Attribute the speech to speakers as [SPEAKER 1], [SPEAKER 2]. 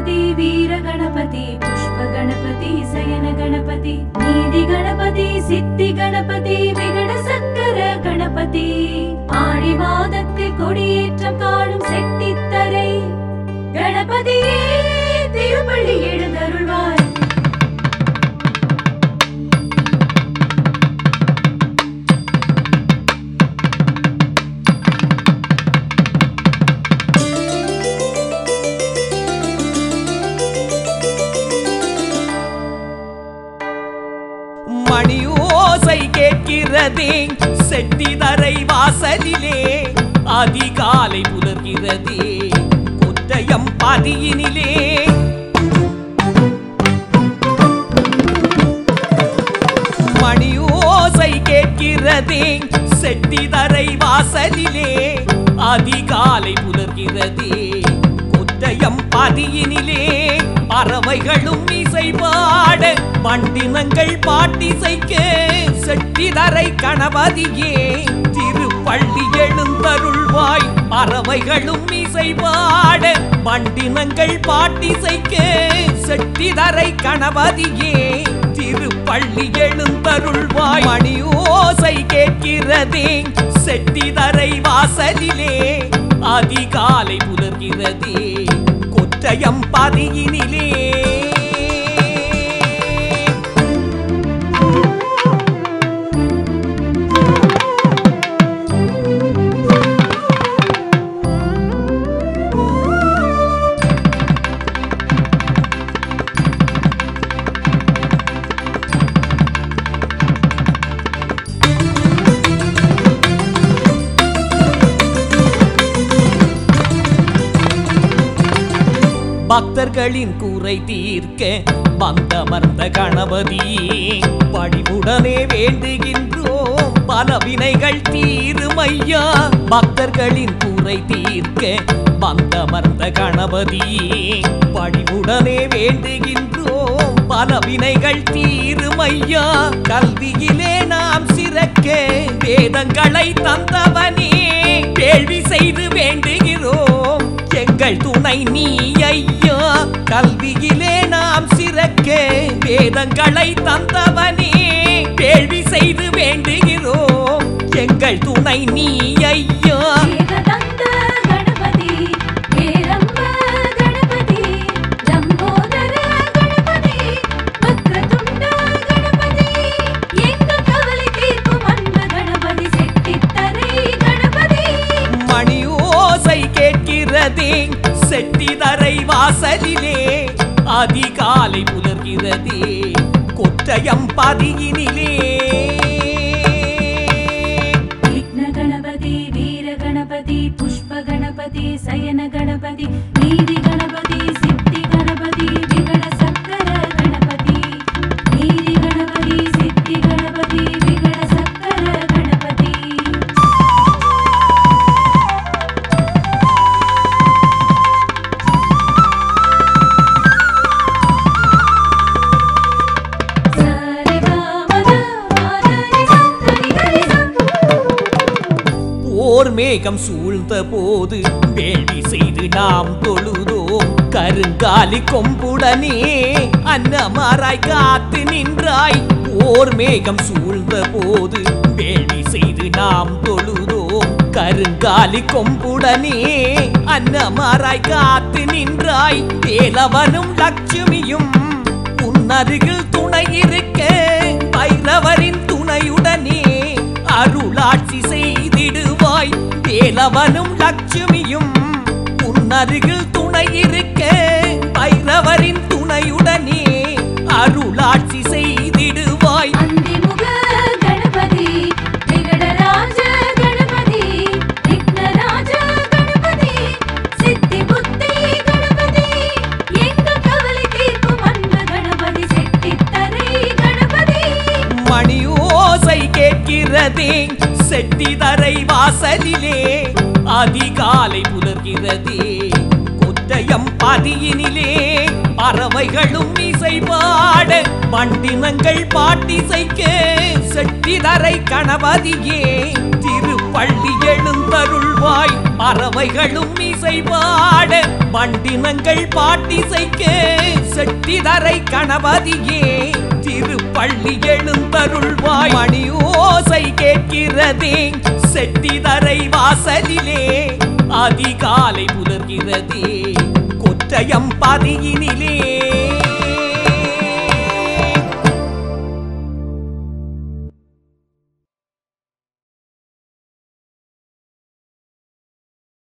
[SPEAKER 1] गणपति वीर गणपति पुष्प गणपति शयन गणपति नीति गणपति सिद्धि गणपति विघ्न सक्कर गणपति आडि मादत्तिल कोडियेற்றம் காணும் செட்டித்தரை गणपतिये திருப்பள்ளி எழுந்தருள்வாய்
[SPEAKER 2] மணியோசை கேட்கிறதே செட்டிதரை வாசலிலே அதிகாலை புலர்கிறதே கொட்டயம் பதியினிலே மணியோசை கேட்கிறதே செட்டிதரை வாசலிலே அதிகாலை புலர்கிறதே கொட்டயம் பதியினிலே பறவைகளும் இசை பாட பண்டினங்கள் பாட்டிசைக்க செட்டிதரை கணபதியே திருப்பள்ளி எழுந்தருள்வாய் பறவைகளும் இசை பாட பண்டினங்கள் பாட்டிசைக்க செட்டிதரை கணபதியே திருப்பள்ளி எழுந்தருள்வாய் மணியோசை கேட்கிறதே செட்டிதரை வாசலிலே அதிகாலை புலர்கிறதே கொட்டயம் பதியினிலே பக்தர்களின் கூரை தீர்க்க வந்தமர்ந்த கணபதியே பணிவுடனே வேண்டுகின்றோம் பல வினைகள் தீருமையா பக்தர்களின் கூரை தீர்க்க வந்தமர்ந்த கணபதியே பணிவுடனே வேண்டுகின்றோம் பல வினைகள் தீருமையா கல்வியிலே நாம் சிறக்க வேதங்களை தந்தவனே கேள்வி செய்து வேண்டுகிறோம் எங்கள் துணை நீ ஐயா கல்வியிலே நாம் சிறக்க வேதங்களை தந்தவனே கேள்வி செய்து வேண்டுகிறோம் எங்கள் துணை நீ ஐயா மணியோசை கேட்கிறதே செட்டிதரை வாசலிலே அதிகாலை புலர்கிறதே கொட்டயம் பதியினிலே
[SPEAKER 1] विघ्न गणपति वीर गणपति पुष्प गणपति शयन गणपति नीति गणपति सिद्धि गणपति विघ्न सक्कर गणपति नीति गणपति सिद्धि गणपति विघ्न सक्कर गणपति
[SPEAKER 2] ஓர் மேகம் சூழ்ந்த போது வேள்வி செய்து நாம் தொழுதோம் கருங்காலி கொம்புடனே அன்னமாராய் காத்து நின்றாய் ஓர் மேகம் சூழ்ந்த போது வேள்வி செய்து நாம் தொழுதோம் கருங்காலி கொம்புடனே அன்னமாராய் காத்து நின்றாய் வேலவனும் லட்சுமியும் உன்னருகில் துணை இருக்க பைரவரின் துணையுடனே அருளாட்சி செய்திடுவாய் வேலவனும் லட்சுமியும் உன்னருகில் துணை இருக்க பைரவரின் துணையுடனே அருளாட்சி செய்திடுவாய்
[SPEAKER 1] அந்திமுக கணபதி விகடராஜ கணபதி விக்னராஜ கணபதி சித்தி புத்தி கணபதி எங்கள் கவலை தீர்க்கும் அன்பு கணபதி செட்டித்தரை கணபதி
[SPEAKER 2] மணியோசை கேட்கிறதே செட்டிதரை வாசலிலே அதிகாலை புலர்கிறதே கொட்டயம் பதியினிலே பறவைகளும் இசை பாட பண்டினங்கள் பாட்டிசைக்க செட்டிதரை கணபதியே திருப்பள்ளி திருப்பள்ளி எழுந்தருள்வாய் பறவைகளும் இசை பாட வண்டினங்கள் பாட்டிசைக்க செட்டிதரை கணபதியே திருப்பள்ளி எழுந்தருள்வாய் மணி ஓசை கேட்கிறதே செட்டிதரை வாசலிலே அதிகாலை புலர்கிறதே கொற்றயம் பதியினிலே